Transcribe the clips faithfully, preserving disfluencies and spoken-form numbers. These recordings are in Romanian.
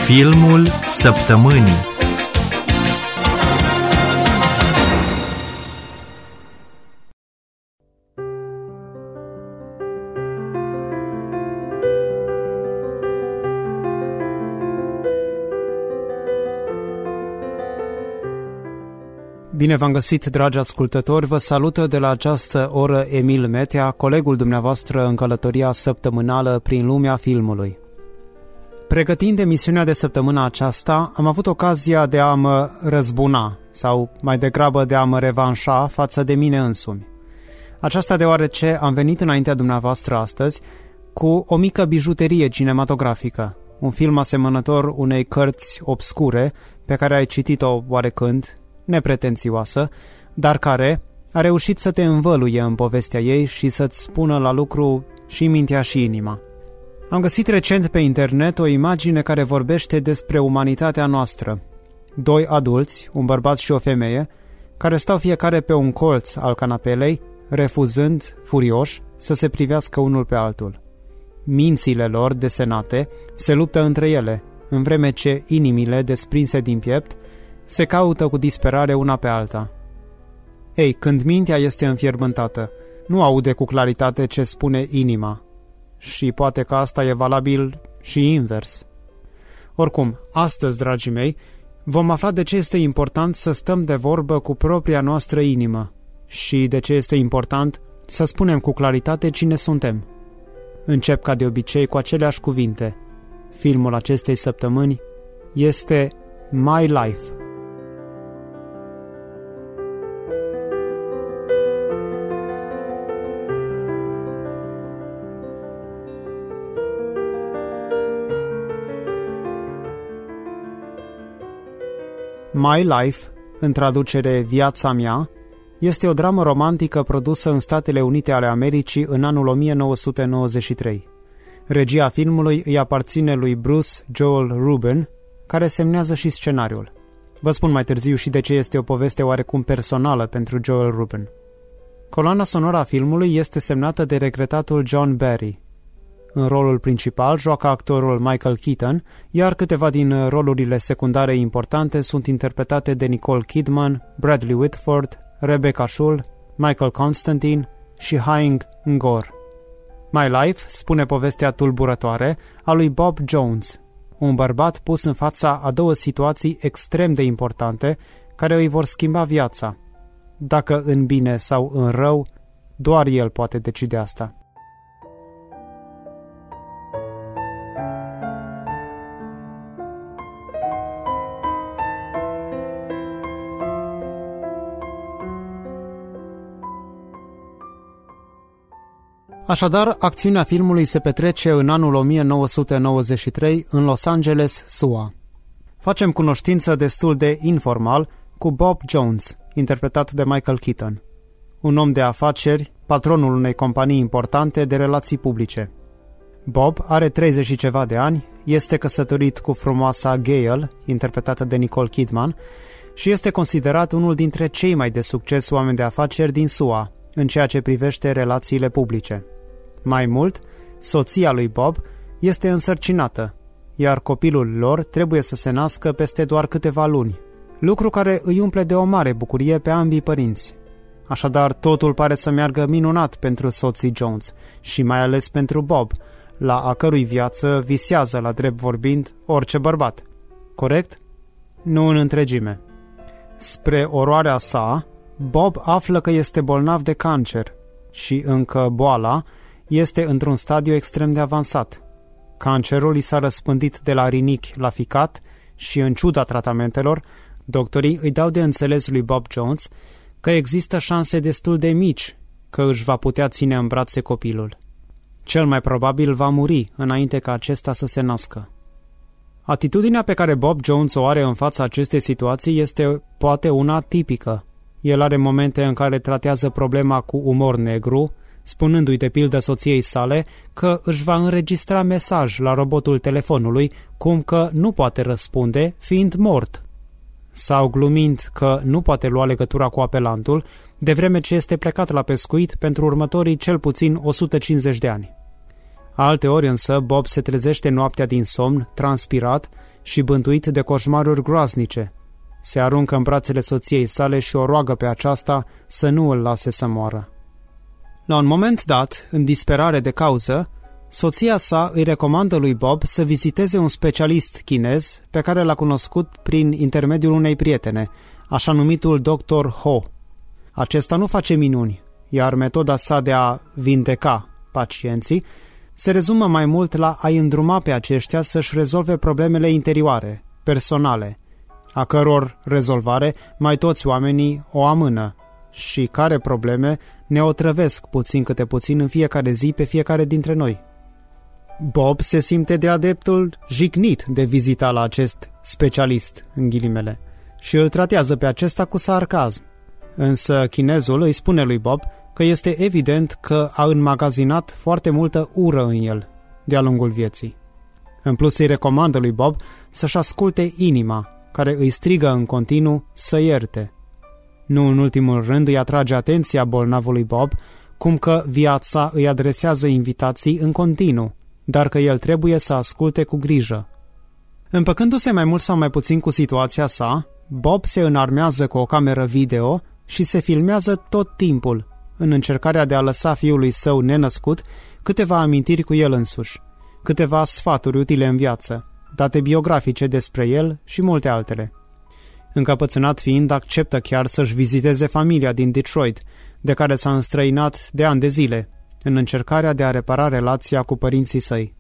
Filmul săptămânii. Bine v-am găsit, dragi ascultători, vă salută de la această oră Emil Metea, colegul dumneavoastră în călătoria săptămânală prin lumea filmului. Pregătind emisiunea de săptămâna aceasta, am avut ocazia de a mă răzbuna, sau mai degrabă de a mă revanșa față de mine însumi. Aceasta deoarece am venit înaintea dumneavoastră astăzi cu o mică bijuterie cinematografică, un film asemănător unei cărți obscure pe care ai citit-o oarecând, nepretențioasă, dar care a reușit să te învăluie în povestea ei și să-ți spună la lucru și mintea și inima. Am găsit recent pe internet o imagine care vorbește despre umanitatea noastră. Doi adulți, un bărbat și o femeie, care stau fiecare pe un colț al canapelei, refuzând, furioși, să se privească unul pe altul. Mințile lor, desenate, se luptă între ele, în vreme ce inimile, desprinse din piept, se caută cu disperare una pe alta. Ei, când mintea este înfierbântată, nu aude cu claritate ce spune inima. Și poate că asta e valabil și invers. Oricum, astăzi, dragii mei, vom afla de ce este important să stăm de vorbă cu propria noastră inimă și de ce este important să spunem cu claritate cine suntem. Încep ca de obicei cu aceleași cuvinte. Filmul acestei săptămâni este My Life. My Life, în traducere Viața mea, este o dramă romantică produsă în Statele Unite ale Americii în anul o mie nouă sute nouăzeci și trei. Regia filmului îi aparține lui Bruce Joel Rubin, care semnează și scenariul. Vă spun mai târziu și de ce este o poveste oarecum personală pentru Joel Rubin. Coloana sonoră a filmului este semnată de regretatul John Barry. În rolul principal joacă actorul Michael Keaton, iar câteva din rolurile secundare importante sunt interpretate de Nicole Kidman, Bradley Whitford, Rebecca Schull, Michael Constantine și Haing Ngor. My Life spune povestea tulburătoare a lui Bob Jones, un bărbat pus în fața a două situații extrem de importante care îi vor schimba viața. Dacă în bine sau în rău, doar el poate decide asta. Așadar, acțiunea filmului se petrece în anul o mie nouă sute nouăzeci și trei în Los Angeles, S U A. Facem cunoștință destul de informal cu Bob Jones, interpretat de Michael Keaton, un om de afaceri, patronul unei companii importante de relații publice. Bob are treizeci și ceva de ani, este căsătorit cu frumoasa Gail, interpretată de Nicole Kidman, și este considerat unul dintre cei mai de succes oameni de afaceri din S U A, în ceea ce privește relațiile publice. Mai mult, soția lui Bob este însărcinată, iar copilul lor trebuie să se nască peste doar câteva luni, lucru care îi umple de o mare bucurie pe ambii părinți. Așadar, totul pare să meargă minunat pentru soții Jones și mai ales pentru Bob, la a cărui viață visează, la drept vorbind, orice bărbat. Corect? Nu în întregime. Spre oroarea sa, Bob află că este bolnav de cancer și încă boala este într-un stadiu extrem de avansat. Cancerul i s-a răspândit de la rinichi la ficat și, în ciuda tratamentelor, doctorii îi dau de înțeles lui Bob Jones că există șanse destul de mici că își va putea ține în brațe copilul. Cel mai probabil va muri înainte ca acesta să se nască. Atitudinea pe care Bob Jones o are în fața acestei situații este poate una tipică. El are momente în care tratează problema cu umor negru, spunându-i de pildă soției sale că își va înregistra mesaj la robotul telefonului, cum că nu poate răspunde, fiind mort. Sau glumind că nu poate lua legătura cu apelantul, de vreme ce este plecat la pescuit pentru următorii cel puțin o sută cincizeci de ani. Alteori însă Bob se trezește noaptea din somn, transpirat, și bântuit de coșmaruri groaznice. Se aruncă în brațele soției sale și o roagă pe aceasta să nu îl lase să moară. La un moment dat, în disperare de cauză, soția sa îi recomandă lui Bob să viziteze un specialist chinez pe care l-a cunoscut prin intermediul unei prietene, așa numitul doctor Ho. Acesta nu face minuni, iar metoda sa de a vindeca pacienții se rezumă mai mult la a-i îndruma pe aceștia să-și rezolve problemele interioare, personale, a căror rezolvare mai toți oamenii o amână și care probleme ne otrăvesc puțin câte puțin în fiecare zi pe fiecare dintre noi. Bob se simte de-a dreptul jignit de vizita la acest specialist, în ghilimele, și îl tratează pe acesta cu sarcasm. Însă chinezul îi spune lui Bob că este evident că a înmagazinat foarte multă ură în el de-a lungul vieții. În plus îi recomandă lui Bob să-și asculte inima, care îi strigă în continuu să ierte. Nu în ultimul rând îi atrage atenția bolnavului Bob, cum că viața îi adresează invitații în continuu, dar că el trebuie să asculte cu grijă. Împăcându-se mai mult sau mai puțin cu situația sa, Bob se înarmează cu o cameră video și se filmează tot timpul, în încercarea de a lăsa fiului său nenăscut câteva amintiri cu el însuși, câteva sfaturi utile în viață, date biografice despre el și multe altele. Încăpățânat fiind, acceptă chiar să-și viziteze familia din Detroit, de care s-a înstrăinat de ani de zile, în încercarea de a repara relația cu părinții săi.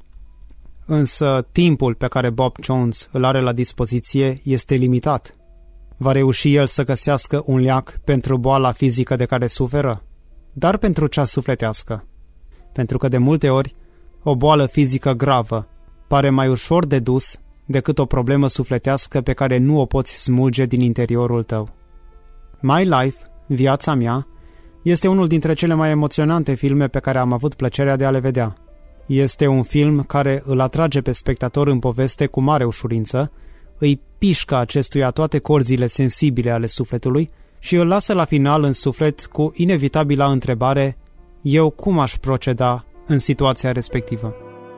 Însă timpul pe care Bob Jones îl are la dispoziție este limitat. Va reuși el să găsească un leac pentru boala fizică de care suferă, dar pentru cea sufletească. Pentru că de multe ori, o boală fizică gravă pare mai ușor de dus decât o problemă sufletească pe care nu o poți smulge din interiorul tău. My Life, Viața mea, este unul dintre cele mai emoționante filme pe care am avut plăcerea de a le vedea. Este un film care îl atrage pe spectator în poveste cu mare ușurință, îi pișcă acestuia toate corzile sensibile ale sufletului și îl lasă la final în suflet cu inevitabila întrebare: eu cum aș proceda în situația respectivă?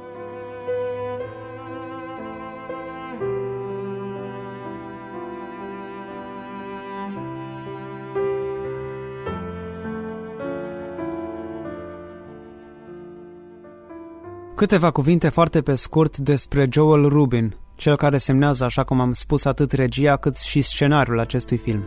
Câteva cuvinte foarte pe scurt despre Joel Rubin, cel care semnează, așa cum am spus, atât regia cât și scenariul acestui film.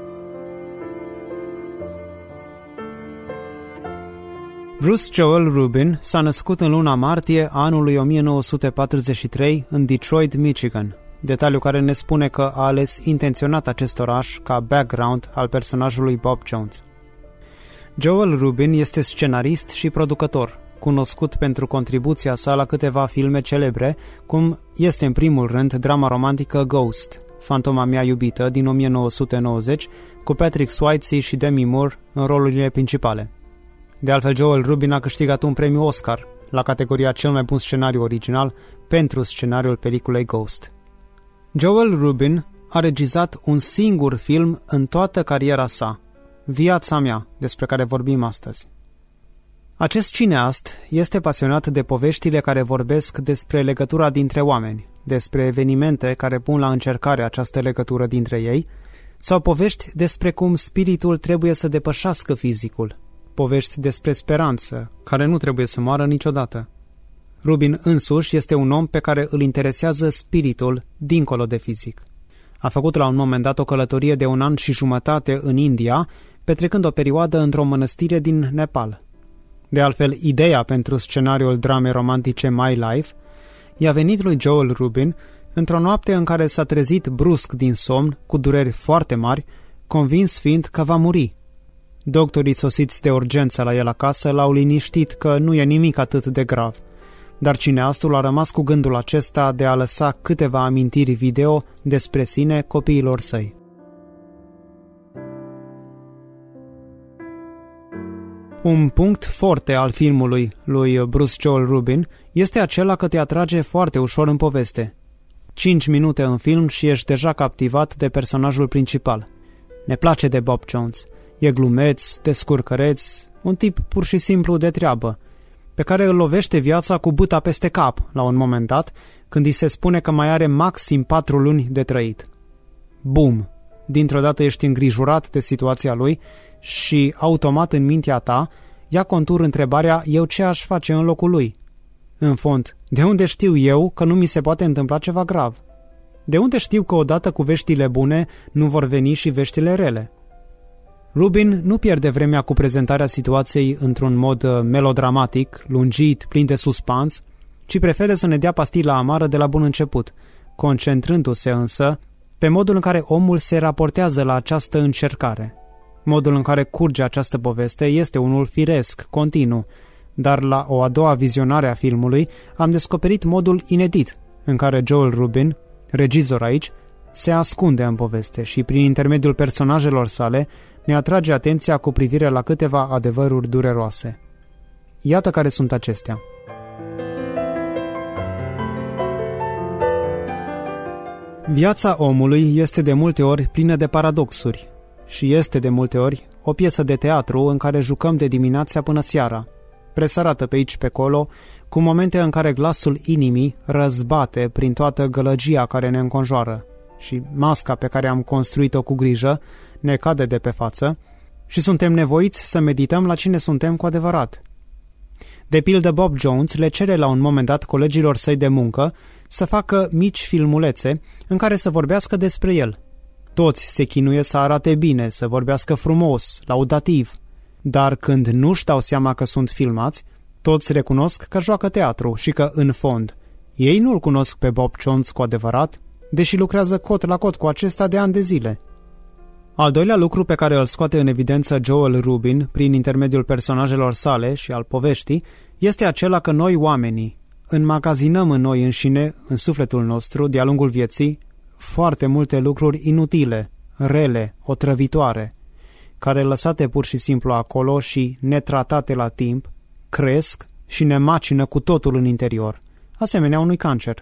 Bruce Joel Rubin s-a născut în luna martie a anului o mie nouă sute patruzeci și trei în Detroit, Michigan, detaliu care ne spune că a ales intenționat acest oraș ca background al personajului Bob Jones. Joel Rubin este scenarist și producător, cunoscut pentru contribuția sa la câteva filme celebre, cum este în primul rând drama romantică Ghost, Fantoma mea iubită, din o mie nouă sute nouăzeci, cu Patrick Swayze și Demi Moore în rolurile principale. De altfel, Joel Rubin a câștigat un premiu Oscar la categoria cel mai bun scenariu original pentru scenariul peliculei Ghost. Joel Rubin a regizat un singur film în toată cariera sa, Viața mea, despre care vorbim astăzi. Acest cineast este pasionat de poveștile care vorbesc despre legătura dintre oameni, despre evenimente care pun la încercare această legătură dintre ei, sau povești despre cum spiritul trebuie să depășească fizicul, povești despre speranță, care nu trebuie să moară niciodată. Rubin însuși este un om pe care îl interesează spiritul dincolo de fizic. A făcut la un moment dat o călătorie de un an și jumătate în India, petrecând o perioadă într-o mănăstire din Nepal. De altfel, ideea pentru scenariul dramei romantice My Life i-a venit lui Joel Rubin într-o noapte în care s-a trezit brusc din somn, cu dureri foarte mari, convins fiind că va muri. Doctorii sosiți de urgență la el acasă l-au liniștit că nu e nimic atât de grav, dar cineastul a rămas cu gândul acesta de a lăsa câteva amintiri video despre sine copiilor săi. Un punct forte al filmului lui Bruce Joel Rubin este acela că te atrage foarte ușor în poveste. Cinci minute în film și ești deja captivat de personajul principal. Ne place de Bob Jones. E glumeț, descurcăreț, un tip pur și simplu de treabă. pe care îl lovește viața cu bâta peste cap la un moment dat, când îi se spune că mai are maxim patru luni de trăit. Bum! Dintr-o dată ești îngrijorat de situația lui și, automat în mintea ta, ia contur întrebarea: eu ce aș face în locul lui? În fond, de unde știu eu că nu mi se poate întâmpla ceva grav? De unde știu că odată cu veștile bune nu vor veni și veștile rele? Rubin nu pierde vremea cu prezentarea situației într-un mod melodramatic, lungit, plin de suspans, ci preferă să ne dea pastila amară de la bun început, concentrându-se însă pe modul în care omul se raportează la această încercare. Modul în care curge această poveste este unul firesc, continuu, dar la o a doua vizionare a filmului am descoperit modul inedit în care Joel Rubin, regizor aici, se ascunde în poveste și prin intermediul personajelor sale ne atrage atenția cu privire la câteva adevăruri dureroase. Iată care sunt acestea. Viața omului este de multe ori plină de paradoxuri și este de multe ori o piesă de teatru în care jucăm de dimineața până seara, presărată pe aici pe acolo, cu momente în care glasul inimii răzbate prin toată gălăgia care ne înconjoară și masca pe care am construit-o cu grijă ne cade de pe față și suntem nevoiți să medităm la cine suntem cu adevărat. De pildă, Bob Jones le cere la un moment dat colegilor săi de muncă să facă mici filmulețe în care să vorbească despre el. Toți se chinuie să arate bine, să vorbească frumos, laudativ, dar când nu-și dau seama că sunt filmați, toți recunosc că joacă teatru și că, în fond, ei nu-l cunosc pe Bob Jones cu adevărat, deși lucrează cot la cot cu acesta de ani de zile. Al doilea lucru pe care îl scoate în evidență Joel Rubin prin intermediul personajelor sale și al poveștii este acela că noi, oamenii, înmagazinăm în noi înșine, în sufletul nostru, de-a lungul vieții, foarte multe lucruri inutile, rele, otrăvitoare, care, lăsate pur și simplu acolo și netratate la timp, cresc și ne macină cu totul în interior, asemenea unui cancer.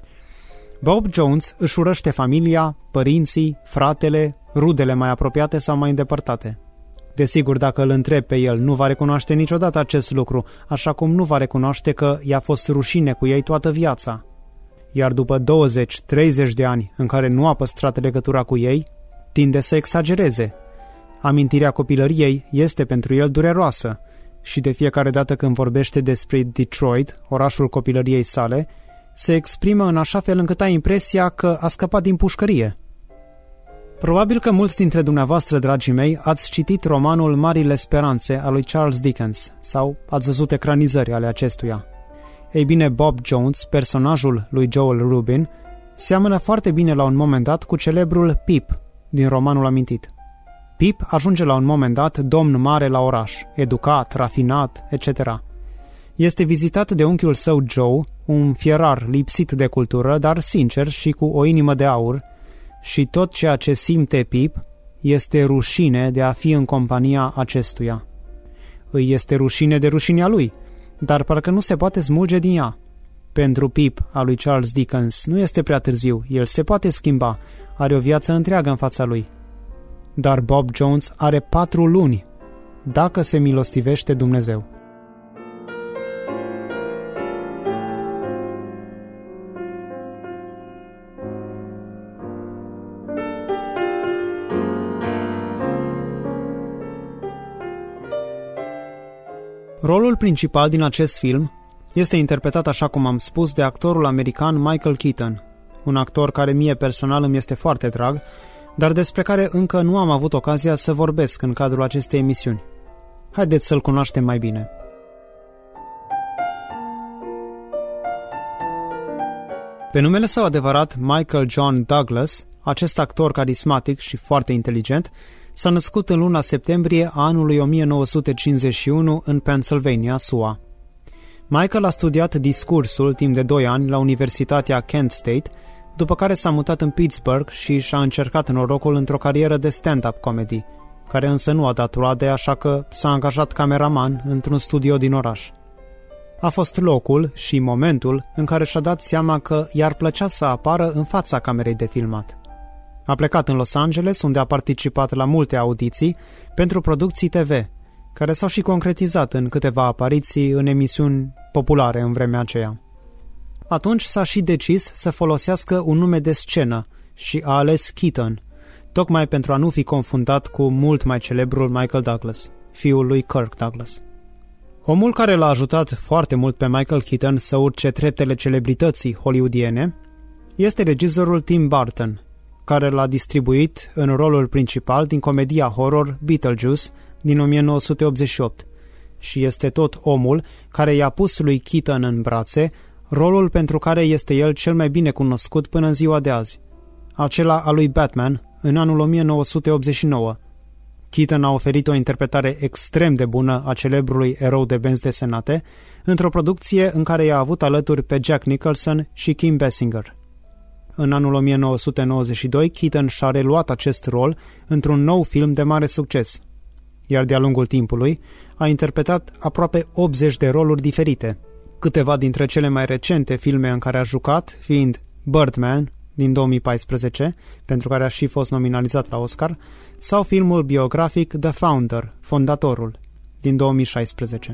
Bob Jones își urăște familia, părinții, fratele, rudele mai apropiate sau mai îndepărtate. Desigur, dacă îl întreb pe el, nu va recunoaște niciodată acest lucru, așa cum nu va recunoaște că i-a fost rușine cu ei toată viața. Iar după douăzeci treizeci de ani în care nu a păstrat legătura cu ei, tinde să exagereze. Amintirea copilăriei este pentru el dureroasă și de fiecare dată când vorbește despre Detroit, orașul copilăriei sale, se exprimă în așa fel încât ai impresia că a scăpat din pușcărie. Probabil că mulți dintre dumneavoastră, dragii mei, ați citit romanul Marile Speranțe al lui Charles Dickens sau ați văzut ecranizări ale acestuia. Ei bine, Bob Jones, personajul lui Joel Rubin, seamănă foarte bine la un moment dat cu celebrul Pip din romanul amintit. Pip ajunge la un moment dat domn mare la oraș, educat, rafinat, et cetera. Este vizitat de unchiul său Joe, un fierar lipsit de cultură, dar sincer și cu o inimă de aur, și tot ceea ce simte Pip este rușine de a fi în compania acestuia. Îi este rușine de rușinea lui, dar parcă nu se poate smulge din ea. Pentru Pip, a lui Charles Dickens, nu este prea târziu, el se poate schimba, are o viață întreagă în fața lui. Dar Bob Jones are patru luni, dacă se milostivește Dumnezeu. Rolul principal din acest film este interpretat, așa cum am spus, de actorul american Michael Keaton, un actor care mie personal îmi este foarte drag, dar despre care încă nu am avut ocazia să vorbesc în cadrul acestei emisiuni. Haideți să-l cunoaștem mai bine. Pe numele său adevărat, Michael John Douglas, acest actor carismatic și foarte inteligent, s-a născut în luna septembrie a anului o mie nouă sute cincizeci și unu în Pennsylvania, S U A. Michael a studiat discursul timp de doi ani la Universitatea Kent State, după care s-a mutat în Pittsburgh și și-a încercat norocul într-o carieră de stand-up comedy, care însă nu a dat roade, așa că s-a angajat cameraman într-un studio din oraș. A fost locul și momentul în care și-a dat seama că i-ar plăcea să apară în fața camerei de filmat. A plecat în Los Angeles, unde a participat la multe audiții pentru producții T V care s-au și concretizat în câteva apariții în emisiuni populare în vremea aceea. Atunci s-a și decis să folosească un nume de scenă și a ales Keaton, tocmai pentru a nu fi confundat cu mult mai celebrul Michael Douglas, fiul lui Kirk Douglas. Omul care l-a ajutat foarte mult pe Michael Keaton să urce treptele celebrității hollywoodiene este regizorul Tim Burton, care l-a distribuit în rolul principal din comedia horror Beetlejuice din o mie nouă sute optzeci și opt și este tot omul care i-a pus lui Keaton în brațe rolul pentru care este el cel mai bine cunoscut până în ziua de azi, acela al lui Batman în anul o mie nouă sute optzeci și nouă. Keaton a oferit o interpretare extrem de bună a celebrului erou de benzi desenate într-o producție în care i-a avut alături pe Jack Nicholson și Kim Basinger. În anul o mie nouă sute nouăzeci și doi, Keaton și-a reluat acest rol într-un nou film de mare succes, iar de-a lungul timpului a interpretat aproape optzeci de roluri diferite, câteva dintre cele mai recente filme în care a jucat fiind Birdman din două mii paisprezece, pentru care a și fost nominalizat la Oscar, sau filmul biografic The Founder, Fondatorul, din două mii șaisprezece.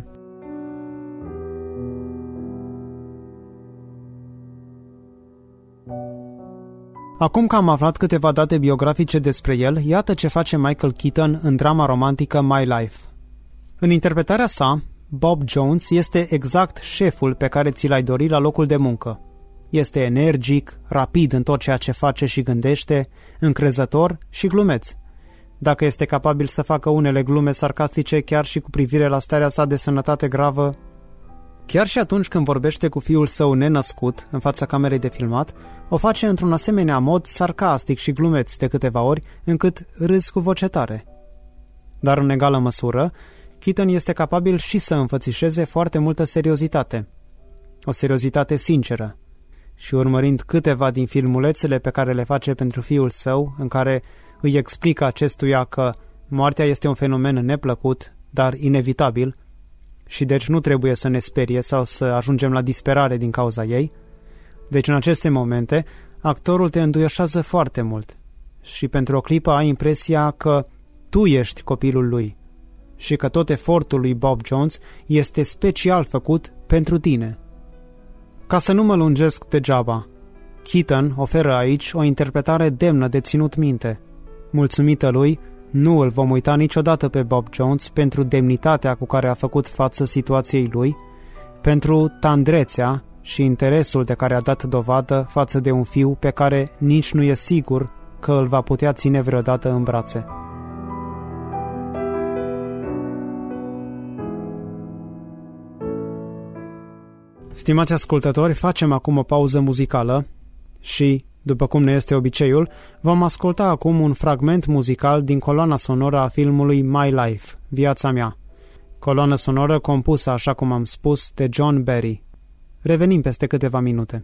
Acum că am aflat câteva date biografice despre el, iată ce face Michael Keaton în drama romantică My Life. În interpretarea sa, Bob Jones este exact șeful pe care ți l-ai dori la locul de muncă. Este energic, rapid în tot ceea ce face și gândește, încrezător și glumeț. Dacă este capabil să facă unele glume sarcastice chiar și cu privire la starea sa de sănătate gravă, chiar și atunci când vorbește cu fiul său nenăscut în fața camerei de filmat, o face într-un asemenea mod sarcastic și glumeț de câteva ori, încât râzi cu voce tare. Dar în egală măsură, Keaton este capabil și să înfățișeze foarte multă seriozitate. O seriozitate sinceră. Și urmărind câteva din filmulețele pe care le face pentru fiul său, în care îi explică acestuia că moartea este un fenomen neplăcut, dar inevitabil, și deci nu trebuie să ne sperie sau să ajungem la disperare din cauza ei, deci în aceste momente actorul te înduioșează foarte mult și pentru o clipă ai impresia că tu ești copilul lui și că tot efortul lui Bob Jones este special făcut pentru tine. Ca să nu mă lungesc degeaba, Keaton oferă aici o interpretare demnă de ținut minte. Mulțumită lui, nu îl vom uita niciodată pe Bob Jones pentru demnitatea cu care a făcut față situației lui, pentru tandrețea și interesul de care a dat dovadă față de un fiu pe care nici nu e sigur că îl va putea ține vreodată în brațe. Stimați ascultători, facem acum o pauză muzicală și, după cum ne este obiceiul, vom asculta acum un fragment muzical din coloana sonoră a filmului My Life, Viața mea. Coloană sonoră compusă, așa cum am spus, de John Barry. Revenim peste câteva minute.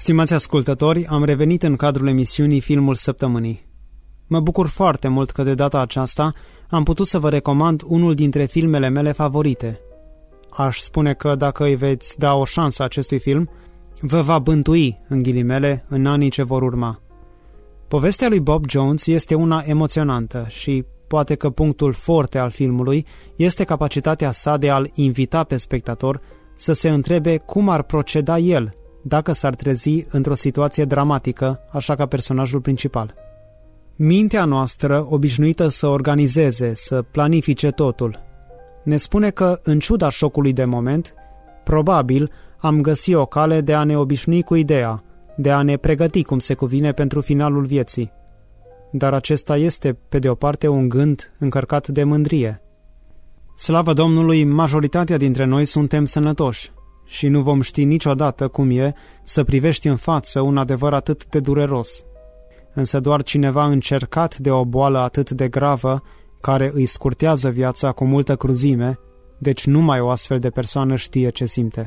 Stimați ascultători, am revenit în cadrul emisiunii Filmul Săptămânii. Mă bucur foarte mult că de data aceasta am putut să vă recomand unul dintre filmele mele favorite. Aș spune că dacă îi veți da o șansă acestui film, vă va bântui, în ghilimele, în anii ce vor urma. Povestea lui Bob Jones este una emoționantă și poate că punctul forte al filmului este capacitatea sa de a-l invita pe spectator să se întrebe cum ar proceda el dacă s-ar trezi într-o situație dramatică, așa ca personajul principal. Mintea noastră, obișnuită să organizeze, să planifice totul, ne spune că, în ciuda șocului de moment, probabil am găsit o cale de a ne obișnui cu ideea, de a ne pregăti cum se cuvine pentru finalul vieții. Dar acesta este, pe de o parte, un gând încărcat de mândrie. Slavă Domnului, majoritatea dintre noi suntem sănătoși și nu vom ști niciodată cum e să privești în față un adevăr atât de dureros. Însă doar cineva încercat de o boală atât de gravă, care îi scurtează viața cu multă cruzime, deci numai o astfel de persoană știe ce simte.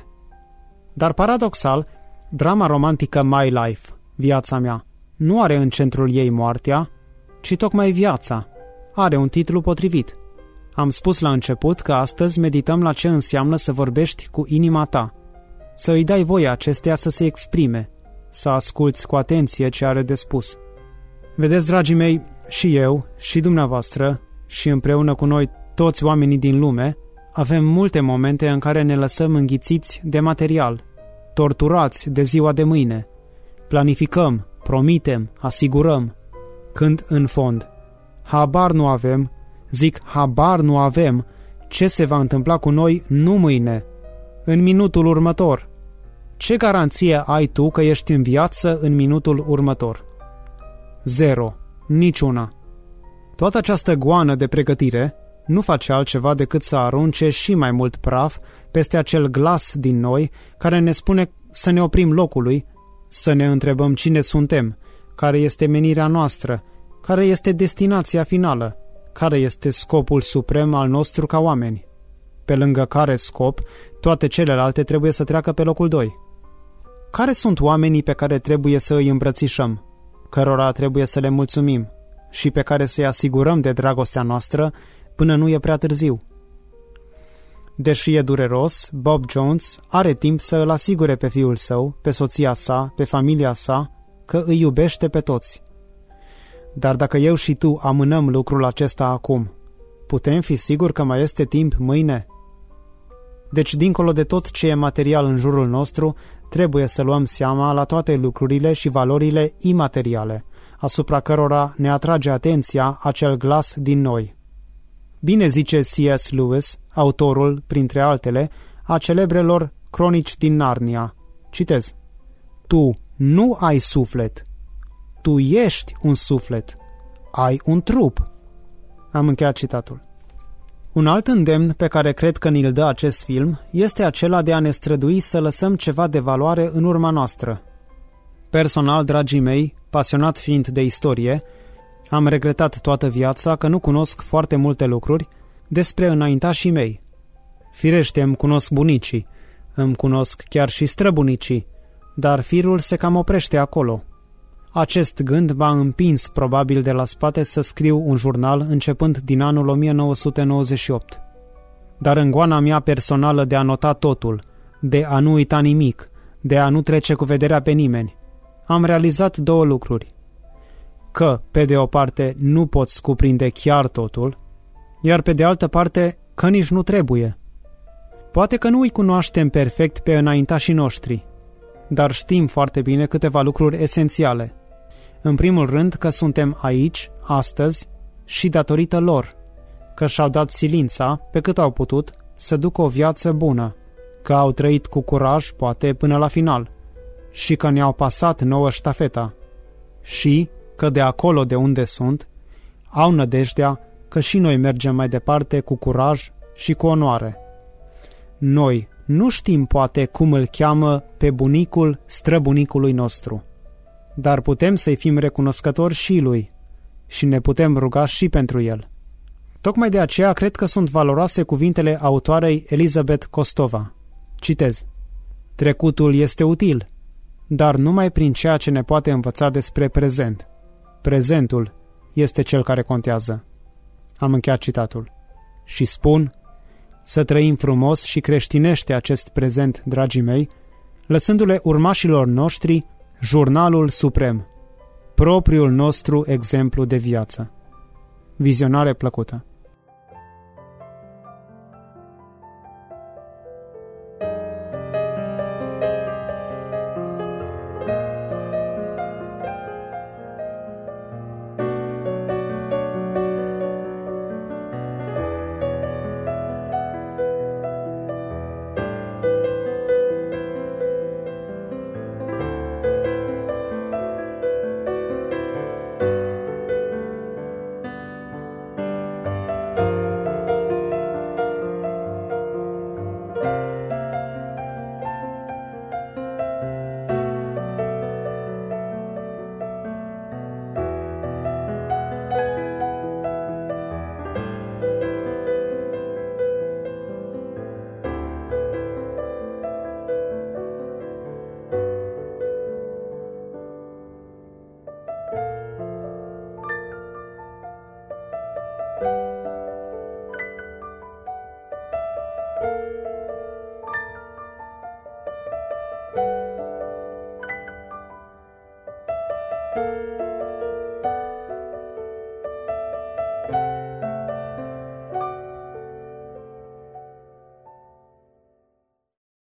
Dar paradoxal, drama romantică My Life, Viața mea, nu are în centrul ei moartea, ci tocmai viața. Are un titlu potrivit. Am spus la început că astăzi medităm la ce înseamnă să vorbești cu inima ta, să îi dai voie acesteia să se exprime, să asculți cu atenție ce are de spus. Vedeți, dragii mei, și eu, și dumneavoastră, și împreună cu noi toți oamenii din lume, avem multe momente în care ne lăsăm înghițiți de material, torturați de ziua de mâine. Planificăm, promitem, asigurăm, când, în fond, habar nu avem, zic habar nu avem, ce se va întâmpla cu noi nu mâine, în minutul următor. Ce garanție ai tu că ești în viață în minutul următor? Zero. Niciuna. Toată această goană de pregătire nu face altceva decât să arunce și mai mult praf peste acel glas din noi care ne spune să ne oprim locului, să ne întrebăm cine suntem, care este menirea noastră, care este destinația finală, care este scopul suprem al nostru ca oameni, pe lângă care scop toate celelalte trebuie să treacă pe locul doi. Care sunt oamenii pe care trebuie să îi îmbrățișăm, cărora trebuie să le mulțumim și pe care să-i asigurăm de dragostea noastră până nu e prea târziu? Deși e dureros, Bob Jones are timp să îl asigure pe fiul său, pe soția sa, pe familia sa, că îi iubește pe toți. Dar dacă eu și tu amânăm lucrul acesta acum, putem fi siguri că mai este timp mâine? Deci, dincolo de tot ce e material în jurul nostru, trebuie să luăm seama la toate lucrurile și valorile imateriale, asupra cărora ne atrage atenția acel glas din noi. Bine zice C S Lewis, autorul, printre altele, a celebrelor Cronici din Narnia. Citez: tu nu ai suflet. Tu ești un suflet. Ai un trup. Am încheiat citatul. Un alt îndemn pe care cred că ni-l dă acest film este acela de a ne strădui să lăsăm ceva de valoare în urma noastră. Personal, dragii mei, pasionat fiind de istorie, am regretat toată viața că nu cunosc foarte multe lucruri despre înaintașii mei. Firește, îmi cunosc bunicii, îmi cunosc chiar și străbunicii, dar firul se cam oprește acolo. Acest gând m-a împins probabil de la spate să scriu un jurnal începând din anul o mie nouă sute nouăzeci și opt. Dar în goana mea personală de a nota totul, de a nu uita nimic, de a nu trece cu vederea pe nimeni, am realizat două lucruri. Că, pe de o parte, nu poți cuprinde chiar totul, iar pe de altă parte, că nici nu trebuie. Poate că nu îi cunoaștem perfect pe înaintașii noștri, dar știm foarte bine câteva lucruri esențiale. În primul rând că suntem aici, astăzi, și datorită lor, că și-au dat silința, pe cât au putut, să ducă o viață bună, că au trăit cu curaj, poate, până la final, și că ne-au pasat nouă ștafeta, și că de acolo de unde sunt, au nădejdea că și noi mergem mai departe cu curaj și cu onoare. Noi nu știm poate cum îl cheamă pe bunicul străbunicului nostru, dar putem să-i fim recunoscători și lui și ne putem ruga și pentru el. Tocmai de aceea cred că sunt valoroase cuvintele autoarei Elizabeth Kostova. Citez: trecutul este util, dar numai prin ceea ce ne poate învăța despre prezent. Prezentul este cel care contează. Am încheiat citatul. Și spun, să trăim frumos și creștinește acest prezent, dragii mei, lăsându-le urmașilor noștri jurnalul suprem, propriul nostru exemplu de viață. Vizionare plăcută!